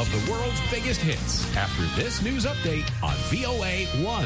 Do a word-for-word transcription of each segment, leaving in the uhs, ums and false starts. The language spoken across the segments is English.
of the world's biggest hits after this news update on V O A one.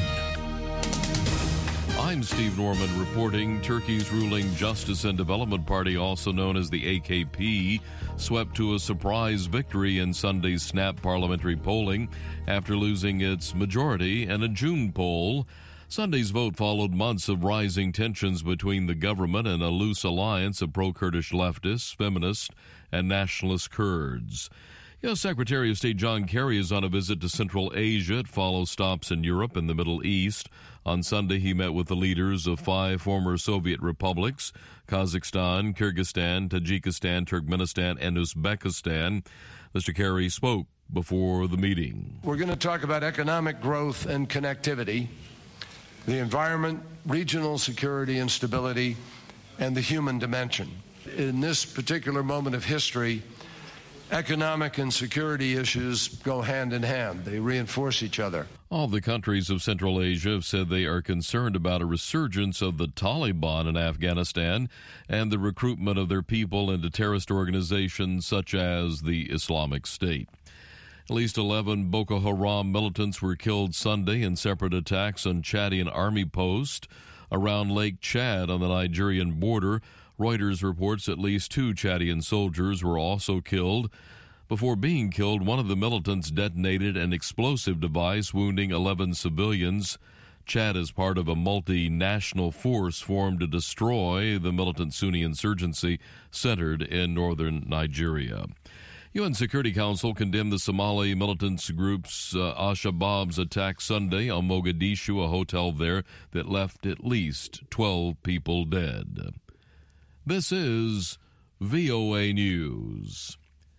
I'm Steve Norman reporting. Turkey's ruling Justice and Development Party, also known as the A K P, swept to a surprise victory in Sunday's snap parliamentary polling after losing its majority in a June poll. Sunday's vote followed months of rising tensions between the government and a loose alliance of pro-Kurdish leftists, feminists, and nationalist Kurds. U S. Secretary of State John Kerry is on a visit to Central Asia. It follows stops in Europe and the Middle East. On Sunday, he met with the leaders of five former Soviet republics, Kazakhstan, Kyrgyzstan, Tajikistan, Turkmenistan, and Uzbekistan. Mister Kerry spoke before the meeting. We're going to talk about economic growth and connectivity, the environment, regional security and stability, and the human dimension. In this particular moment of history, economic and security issues go hand in hand. They reinforce each other. All the countries of Central Asia have said they are concerned about a resurgence of the Taliban in Afghanistan and the recruitment of their people into terrorist organizations such as the Islamic State. At least eleven Boko Haram militants were killed Sunday in separate attacks on Chadian army posts around Lake Chad on the Nigerian border. Reuters reports at least two Chadian soldiers were also killed. Before being killed, one of the militants detonated an explosive device, wounding eleven civilians. Chad is part of a multinational force formed to destroy the militant Sunni insurgency centered in northern Nigeria. U N Security Council condemned the Somali militant group's uh, Al-Shabaab's attack Sunday on Mogadishu, a hotel there that left at least twelve people dead. This is V O A News.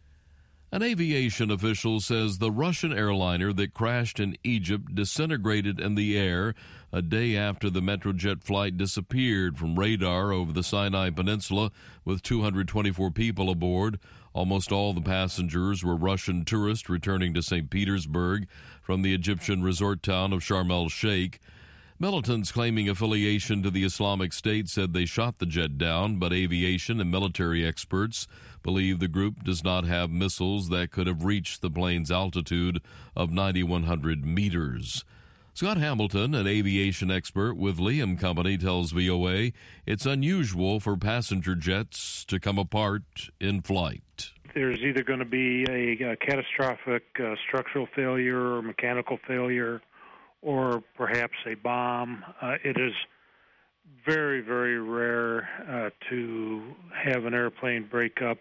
An aviation official says the Russian airliner that crashed in Egypt disintegrated in the air a day after the Metrojet flight disappeared from radar over the Sinai Peninsula with two hundred twenty-four people aboard. Almost all the passengers were Russian tourists returning to Saint Petersburg from the Egyptian resort town of Sharm el-Sheikh. Militants claiming affiliation to the Islamic State said they shot the jet down, but aviation and military experts believe the group does not have missiles that could have reached the plane's altitude of nine thousand one hundred meters. Scott Hamilton, an aviation expert with Liam Company, tells V O A it's unusual for passenger jets to come apart in flight. There's either going to be a, a catastrophic uh, structural failure or mechanical failure, or perhaps a bomb. Uh, it is very, very rare uh, to have an airplane break up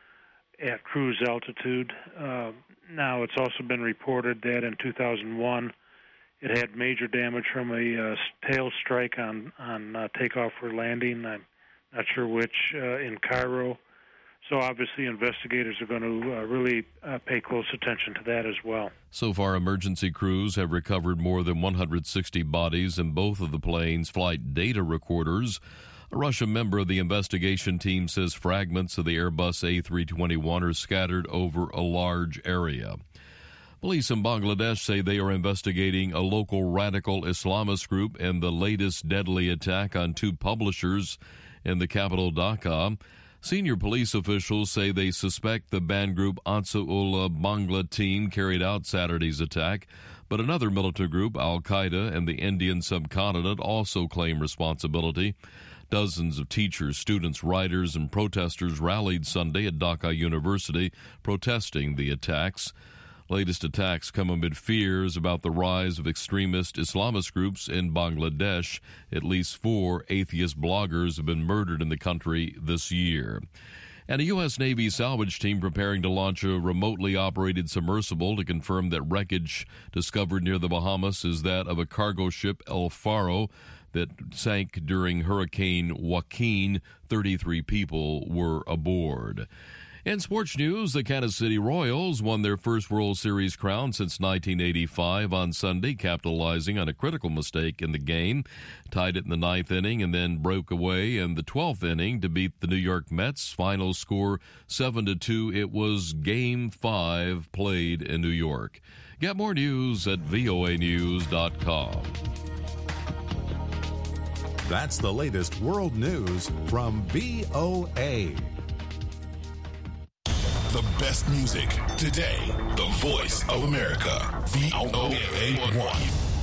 at cruise altitude. Uh, now, it's also been reported that in two thousand one, it had major damage from a uh, tail strike on, on uh, takeoff or landing. I'm not sure which, uh, in Cairo. So obviously investigators are going to uh, really uh, pay close attention to that as well. So far, emergency crews have recovered more than one hundred sixty bodies in both of the plane's flight data recorders. A Russian member of the investigation team says fragments of the Airbus A three twenty-one are scattered over a large area. Police in Bangladesh say they are investigating a local radical Islamist group and the latest deadly attack on two publishers in the capital Dhaka. Senior police officials say they suspect the banned group Ansarullah Bangla team carried out Saturday's attack, but another militant group, Al-Qaeda and the Indian subcontinent, also claim responsibility. Dozens of teachers, students, writers, and protesters rallied Sunday at Dhaka University protesting the attacks. Latest attacks come amid fears about the rise of extremist Islamist groups in Bangladesh. At least four atheist bloggers have been murdered in the country this year. And a U S. Navy salvage team preparing to launch a remotely operated submersible to confirm that wreckage discovered near the Bahamas is that of a cargo ship, El Faro, that sank during Hurricane Joaquin. thirty-three people were aboard. In sports news, the Kansas City Royals won their first World Series crown since nineteen eighty-five on Sunday, capitalizing on a critical mistake in the game. Tied it in the ninth inning and then broke away in the twelfth inning to beat the New York Mets. Final score seven to two. It was Game five played in New York. Get more news at V O A news dot com. That's the latest world news from V O A. The best music today. The voice of America. V O A one.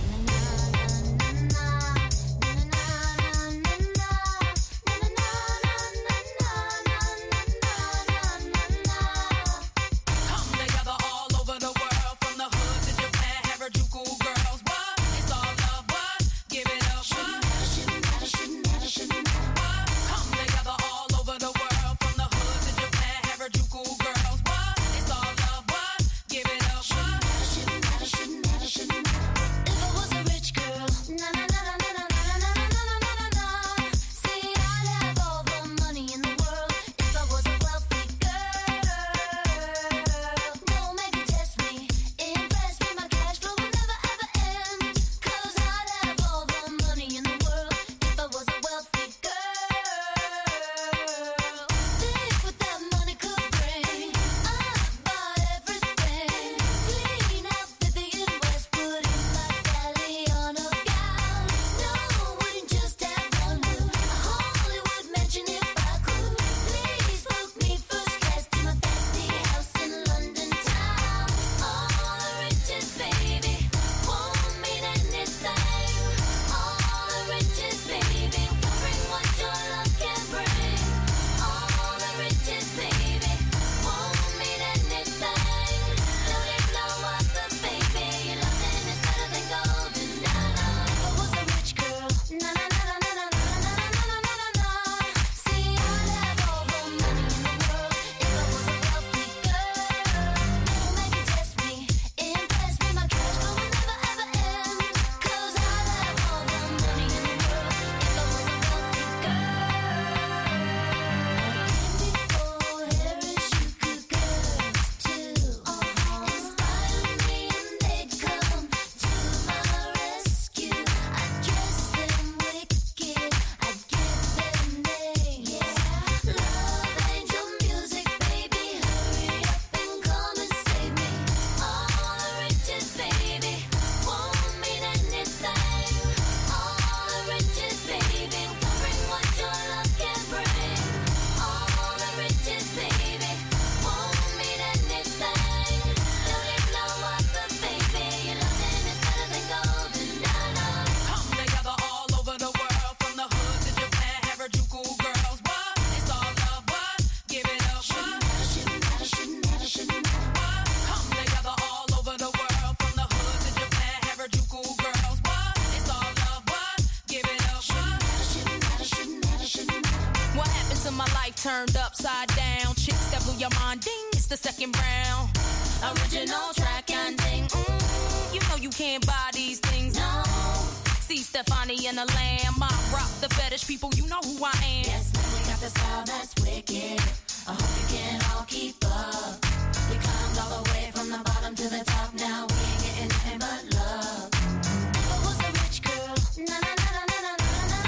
Turned upside down, chicks that blew your mind, ding, it's the second round. Original track and ding, mm, you know you can't buy these things, no. See Stefani and the Lamb, I rock the fetish people, you know who I am. Yes, man, we got the style that's wicked, I hope you can all keep up. We climbed all the way from the bottom to the top, now we ain't getting nothing but love. If I was a rich girl, na na na na na na.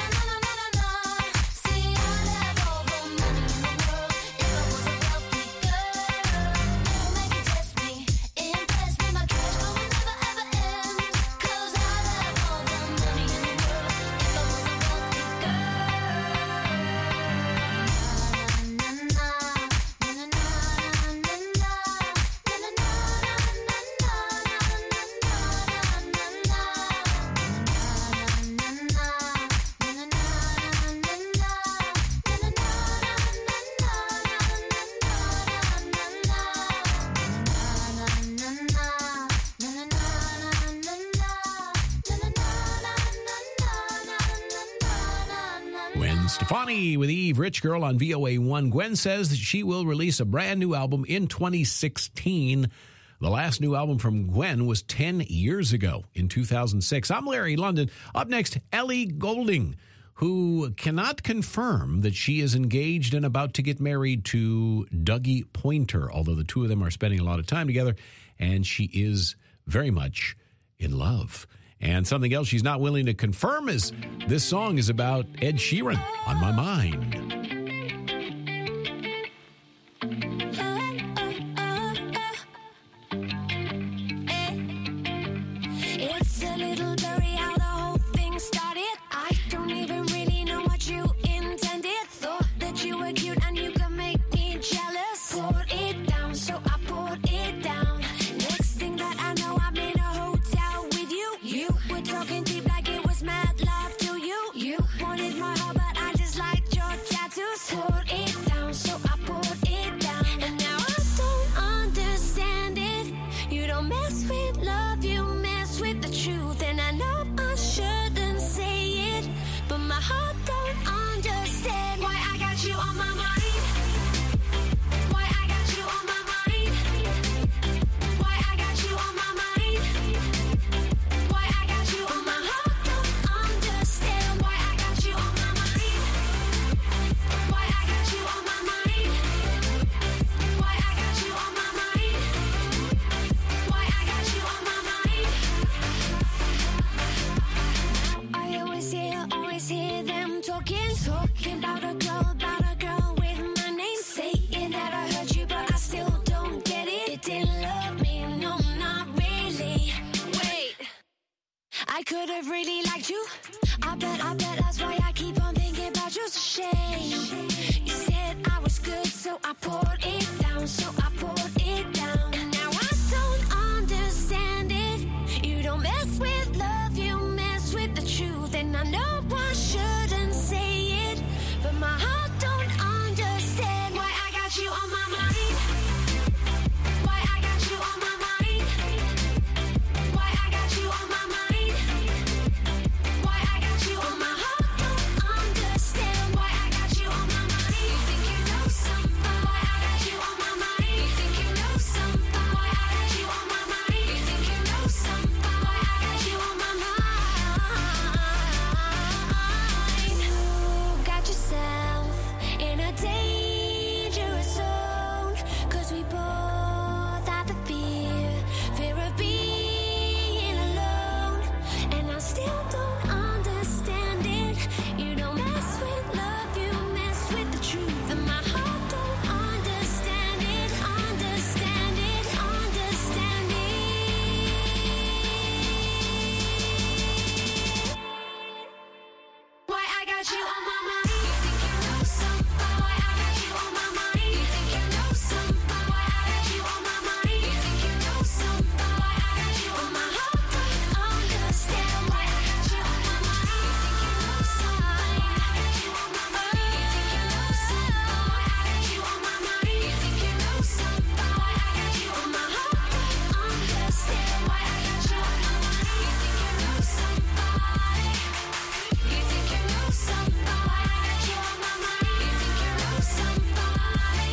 Stefani with Eve, Rich Girl on V O A one. Gwen says that she will release a brand new album in twenty sixteen. The last new album from Gwen was ten years ago in two thousand six. I'm Larry London. Up next, Ellie Goulding, who cannot confirm that she is engaged and about to get married to Dougie Pointer, although the two of them are spending a lot of time together, and she is very much in love. And something else she's not willing to confirm is this song is about Ed Sheeran, On My Mind. It's a little blurry how the whole thing started. I don't even really know what you intended. Thought that you were cute and you could make me jealous. Poured it down could have really liked you. I bet, I bet that's why I keep on thinking about you. It's a shame. You said I was good, so I poured it down, so I poured it down. And now I don't understand it. You don't mess with love, you mess with the truth. And I know I shouldn't say it, but my heart don't understand why I got you on my mind. Why I got you on my mind. Why I got you on my mind. Why I got you on my heart don't understand why I got you on my mind. You think you know something? Why I got you on my mind. You think you know something? Why I got you on my mind. You think you know something? Why I got you on my mind. You got yourself in a dangerous zone, 'cause we both have the fear, fear of being alone. And I still don't understand it. You don't mess with love, you mess with the truth. And my heart don't understand it, understand it, understand it. Why I got you on my mind. You think you know something? Why I got you on my mind. You think you know something? Why I got you on my mind. You think you know something? Why I got you on my heart don't understand why I got you on my mind. You think you know something? Why I got you on my mind. You think you know something? Why I got you on my mind. You think you know something? Why I got you on my heart don't understand why I got you on my mind. You think you know somebody. You think you know something? Why I got you on my mind. You think you know somebody.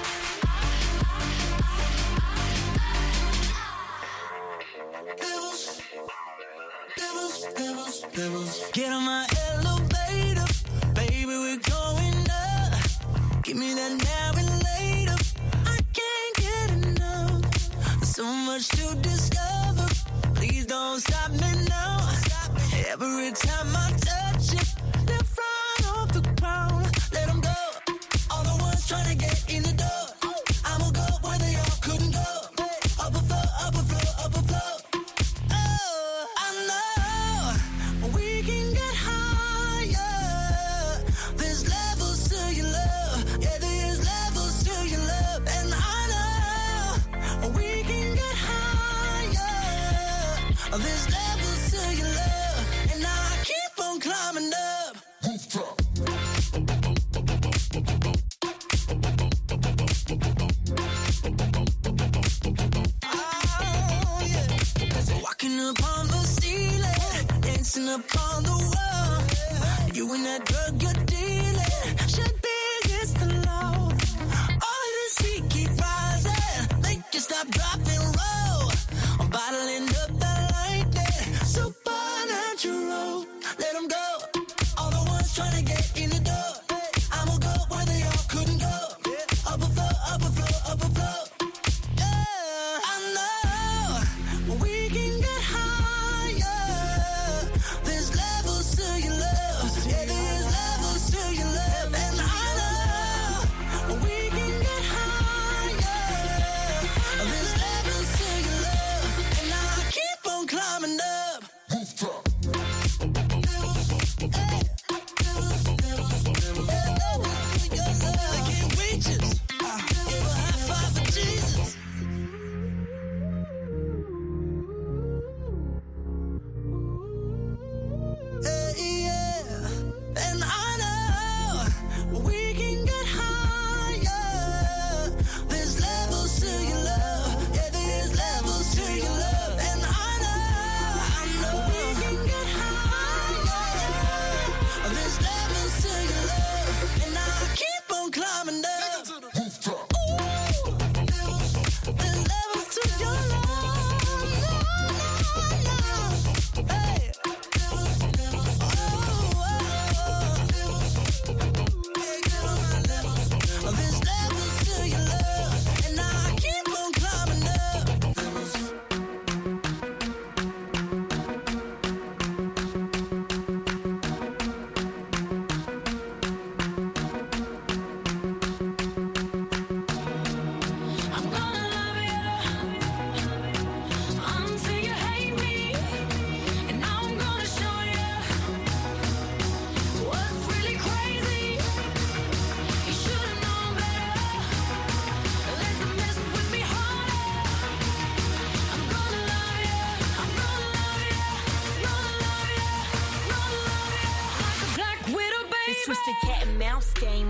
Devils, devils, devils. Get on my elevator, baby, we're going up. Give me that now and later. I can't get enough. So much to discover. Please don't stop me now. Every time I touch it, they're flying off the ground. Let them go. All the ones trying to get in the door. I'ma go where they all couldn't go. Up a floor, up a floor, up a floor. Oh, I know we can get higher. There's levels to your love. Yeah, there's levels to your love. And I know we can get higher. There's levels to your love. And I keep on climbing up. Oh, yeah. Walking upon the ceiling, dancing upon the wall. You and that drug you're dealing should be against the law. All of this heat keep rising, make you stop, drop, and roll. I'm bottling up that lightning, supernatural. Let them go. All the ones trying to get in the door. I'ma go where they all couldn't go. Up a floor, up a floor, up a floor. Yeah, I know we can get higher. There's levels to your love. Yeah, there's levels to your love. And I know we can get higher. There's levels.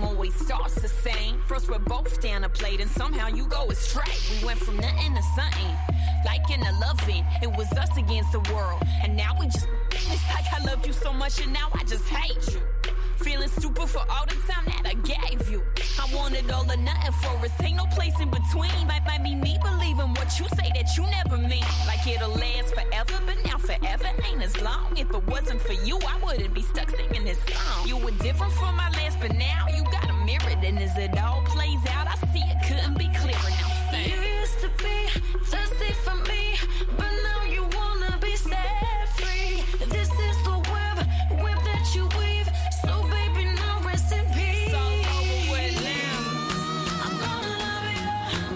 always starts the same. First we're both down a plate and somehow you go astray. We went from nothing to something, like in a loving. It was us against the world, and now we just, it's like I loved you so much and now I just hate you. Feeling stupid for all the time that I gave you. I wanted all or nothing for us, ain't no place in between. Might, might be me believing what you say that you never mean. Like it'll last forever, but now forever ain't as long. If it wasn't for you, I wouldn't be stuck singing this song. You were different from my last, but now you got a mirror. And as it all plays out, I see it couldn't be clearer. Now sing. You used to be thirsty for me, but now you wanna be set free. This is the web, web that you weave. So baby, now rest in peace. It's all over with now. I'm gonna love you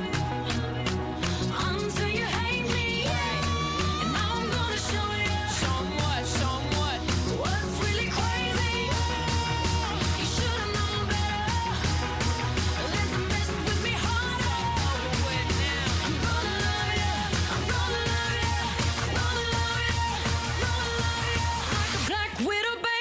until you hate me. And now I'm gonna show you, Show 'em what, show 'em what. what's really crazy. You should've known better than to mess with me harder. Over with now. I'm gonna love you, I'm gonna love you, I'm gonna love you, gonna love you like a black widow, baby.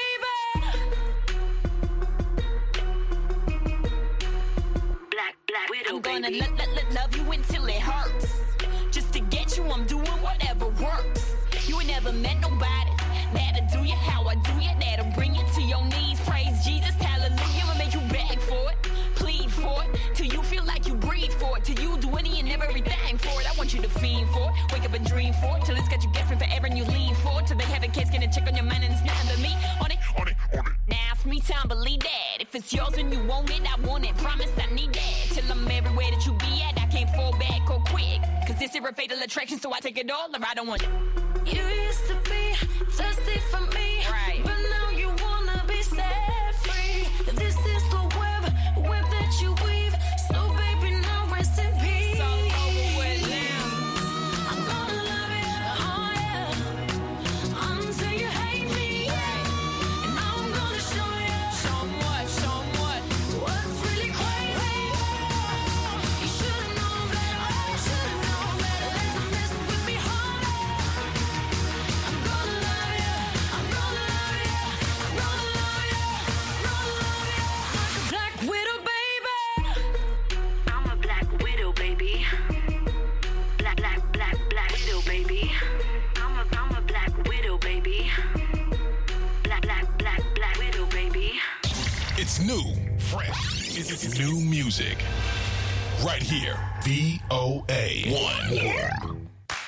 Black, black widow, I'm gonna baby. let, let, let love you until it hurts. Just to get you, I'm doing whatever works. You ain't never met nobody that'll do you how I do you, that'll bring you to your knees. Praise Jesus, hallelujah, and make you beg for it, plead for it, till you feel like you breathe for it, till you do any and everything for it. I want you to fiend for it, wake up and dream for it, till it's got you guessing forever and you lean for it, till they have a case, get a check on your mind and it's nothing but me on it. On it, on it. Now it's me time, believe that. If it's yours and you want it, I want it. Promise I need that. Till I'm everywhere that you be at, I can't fall back or quick. Cause this is a fatal attraction, so I take it all or I don't want it. You used to be thirsty for me, Right. but now you wanna be set free. This is the web, web that you weave. So baby, now rest in peace. It's all over with now. I'm gonna love you, oh yeah, until you hate me. And now I'm gonna show you, Show 'em what, show 'em what. what's really crazy. You should've known better, you should've known better than to mess with me harder. I'm gonna love you, I'm gonna love you, I'm gonna love you, gonna love you like a black widow, baby. I'm a black widow, baby. Black, black, black, black widow, baby. I'm a, I'm a black widow, baby. Black, black, black, black widow, baby. It's new, fresh. It's, it's new music. Right here. V O A one.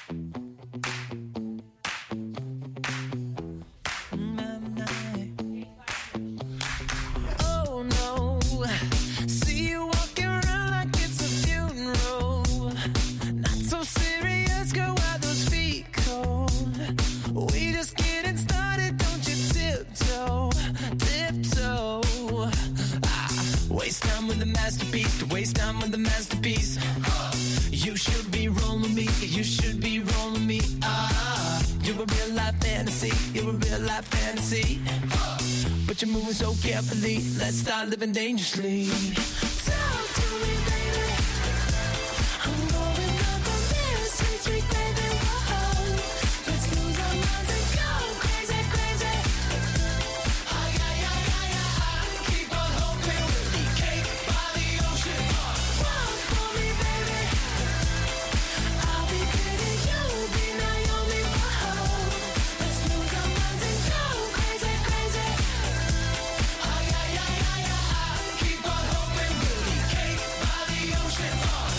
Oh no, see you walking around like it's a funeral. Not so serious, girl, why those feet cold? We just getting started, don't you tiptoe, tiptoe. Ah, waste time with the masterpiece, to waste time with the masterpiece. You should be rolling me, you should be rolling me. Ah, you're a real life fantasy, you're a real life fantasy. But you're moving so carefully, let's start living dangerously. Talk to me, baby. I'm going up on this sweet, sweet baby. Whoa. Let's lose our minds and go crazy, crazy. Ay, ay, ay, ay, ay. Keep on hoping we'll be cake by the ocean. Walk for me, baby. I'll be pretty, you'll be Naomi. Whoa. Let's lose our minds and go crazy, crazy. Ay, ay, ay, ay, ay. Keep on hoping we'll be cake by the ocean.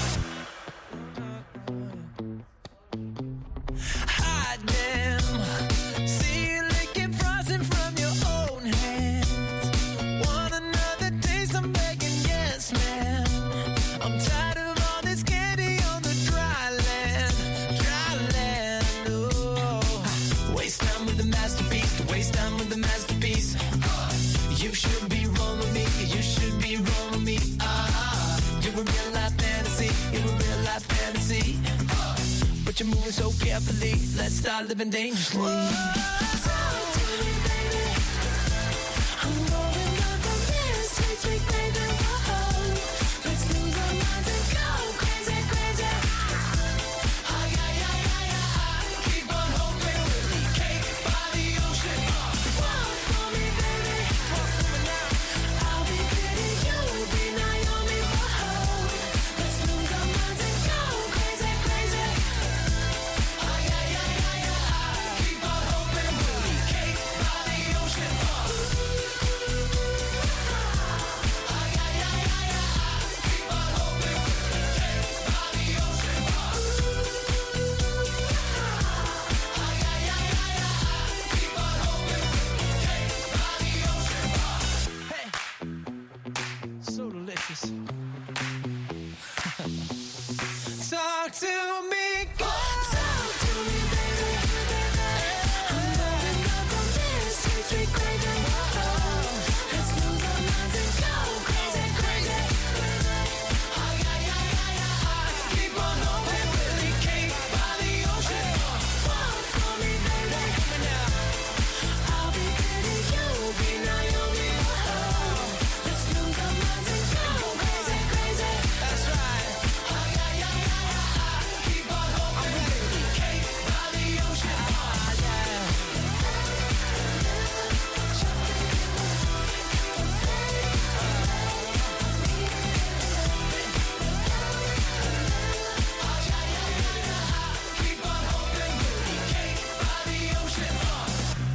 Hot damn. See you licking frosting from your own hands. Want another taste? I'm begging, yes, man. I'm tired of all this candy on the dry land, dry land. Oh, waste time with the masterpiece, to waste time with the masterpiece. You should be rolling me, you should be rolling me. Ah, you're a real life fantasy, you're a real life fantasy. But you're moving so carefully, let's start living dangerously. Talk to me, baby. I'm going up on this sweet, sweet baby. Whoa. Let's lose our minds and go crazy, crazy. Ay, ay, ay, ay, ay. Keep on hoping we'll be cake by the ocean. Walk for me, baby. Walk for me now. I'll be pretty, you'll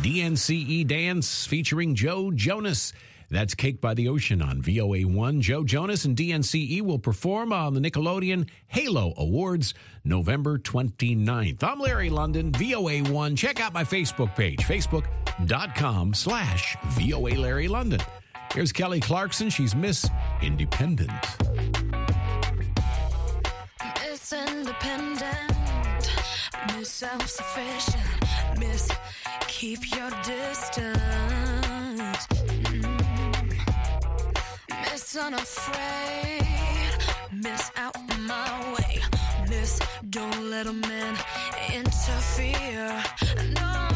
D N C E Dance featuring Joe Jonas. That's Cake by the Ocean on V O A one. Joe Jonas and D N C E will perform on the Nickelodeon Halo Awards November twenty-ninth. I'm Larry London, V O A one. Check out my Facebook page, facebook.com slash VOA Larry London. Here's Kelly Clarkson. She's Miss Independent. Miss Independent, Miss Self-Sufficient, Miss Keep Your Distance, mm. Miss Unafraid, Miss Out My Way, Miss Don't Let a Man Interfere, no,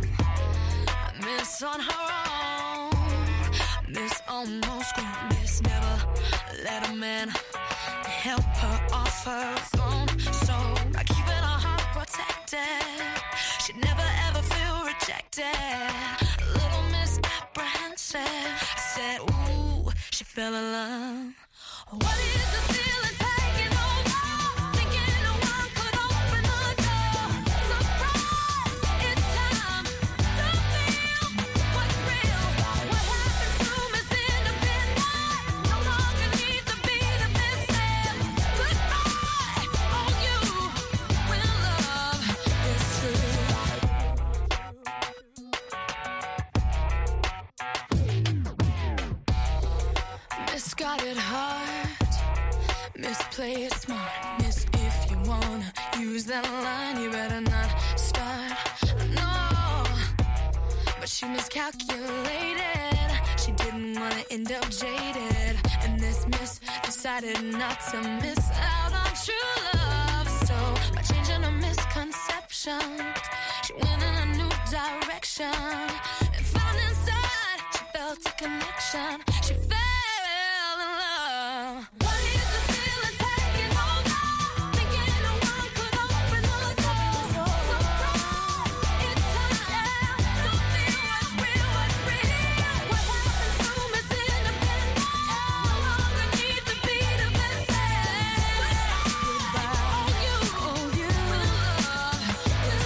Miss On Her Own, Miss Almost Grown, Miss Never Let a Man help her off her throne. So by keeping her heart protected, she'd never ever feel rejected. Little Miss Apprehensive, I said, ooh, she fell in love. What is the feeling taking over? Thinking no one could open the door. Surprise, it's time to feel what's real. What happened to Miss Independent? No longer need to be defensive. Goodbye, on you when love is true. Miss got it hard. Miss play it smart. Miss if you wanna use that line, you better not start. No, but she miscalculated. She didn't wanna end up jaded. And this miss decided not to miss out on true love. So by changing her misconceptions, she went in a new direction and found inside she felt a connection. She fell in love. What is the feeling taking over? Thinking no one could open the door. Surprise, it's time to feel what's real, what's real. What happened to Miss Independent? No longer need to be defensive. Goodbye, on you, on you when love is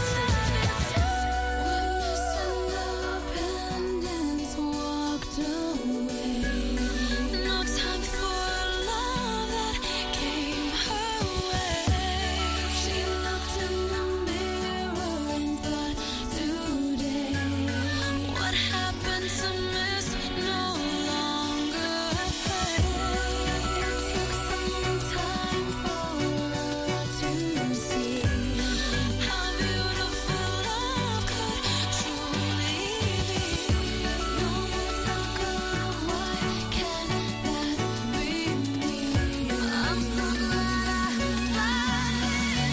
Miss Independence walked away. No time for love that came her way. She looked in the mirror and thought, today, what happened to Miss No Longer Afraid? It took some time for her to see how beautiful love could truly be. No more talk of why can't that be me? I'm so glad I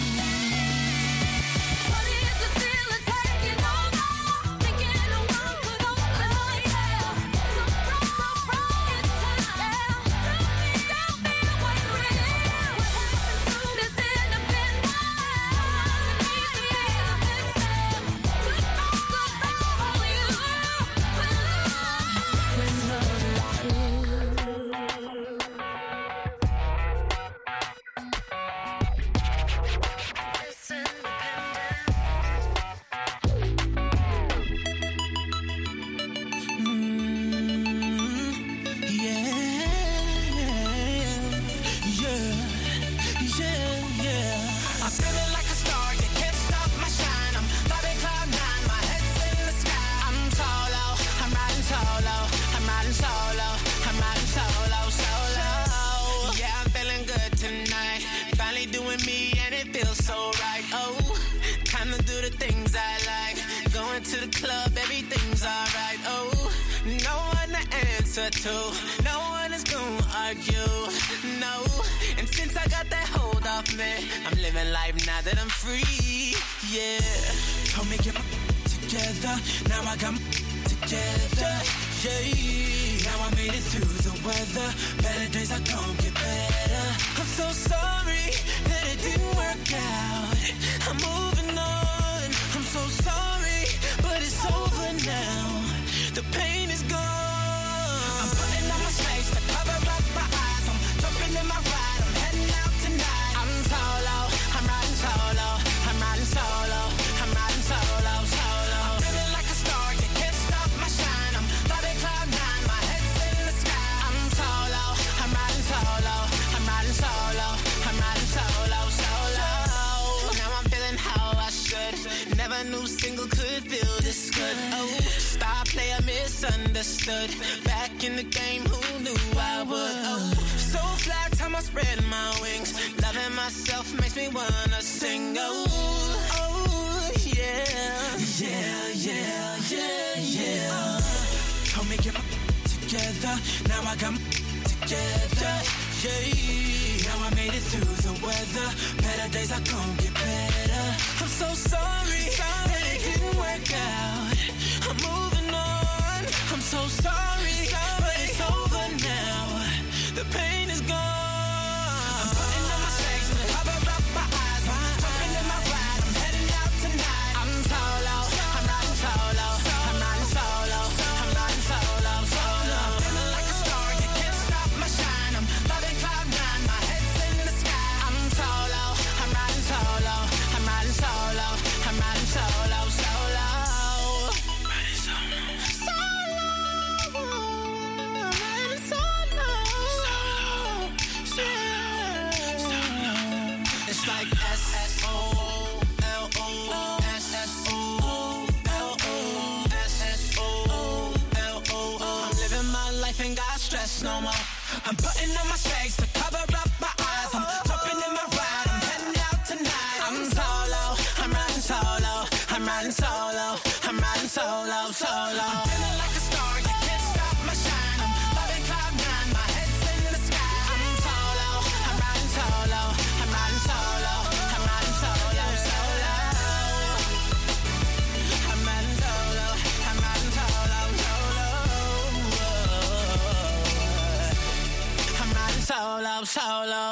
What is the feeling taking over? Thinking no one could open the door. Surprise, surprise, it's time to feel what's real. What happened to Miss Independent? Need to be defensive. Goodbye, goodbye, on you when love is true. Miss Independent. Yeah, yeah, yeah, yeah. I'm feeling like a star, you can't stop my shine. I'm flying cloud nine, my head's in the sky. I'm solo, I'm riding solo, I'm riding solo, I'm riding solo, solo. Yeah, I'm feeling good tonight. Finally doing me and it feels so right. Oh, time to do the things I like. Going to the club, everything's alright. Oh, no one to answer to, no one is gonna argue, no. And since I got that hold off me, I'm living life now that I'm free, yeah. Told me get my together, now I got my together, yeah. Now I made it through the weather, better days are gonna get better. I'm so sorry that it didn't work out. I'm moving on, I'm so sorry, but it's over now. The pain is gone. I'm putting on my space to cover up my eyes. I'm jumping in my ride, I'm heading out tonight. I'm solo, I'm riding solo, I'm riding solo, I'm riding solo, solo. I'm feeling like a star, you my new single could feel this good. Oh, star player misunderstood. Back in the game, who knew I would? Oh, so fly, time I spread my wings. Loving myself makes me wanna sing. Oh, oh, yeah. Yeah, yeah, yeah, yeah. Told me get my together. Now I got my together. Yeah, now I made it through the weather. Better days are gonna get better. I'm so sorry, sorry that it didn't work out. I'm moving on. I'm so sorry, sorry, but it's over now. The pain is gone. I'm putting on my shades to cover up my eyes. I'm jumping in my ride. I'm heading out tonight. I'm solo. I'm riding solo. I'm riding solo. I'm riding solo. Solo. I'm feeling like a star. You can't stop my shine. I'm loving cloud nine. My head's in the sky. I'm solo. I'm riding solo. I'm riding solo. I'm riding solo. Solo. Riding solo. Solo. I'm riding solo. Solo. Solo. It's like S S O L O S S O L O S S O L O. I'm living my life, ain't got stress no more. I'm putting on my shades to cover up my eyes. I'm jumping in my ride. I'm heading out tonight. I'm solo. I'm riding solo. I'm riding solo. I'm riding solo. Solo. I'm feeling like a star. You can't stop my shine. I'm loving cloud nine. My head's in the sky. I'm solo. I'm riding solo. I'm riding solo. I'm riding solo. Solo. I'm riding solo. I'm riding solo. Solo. I'm riding solo. Solo.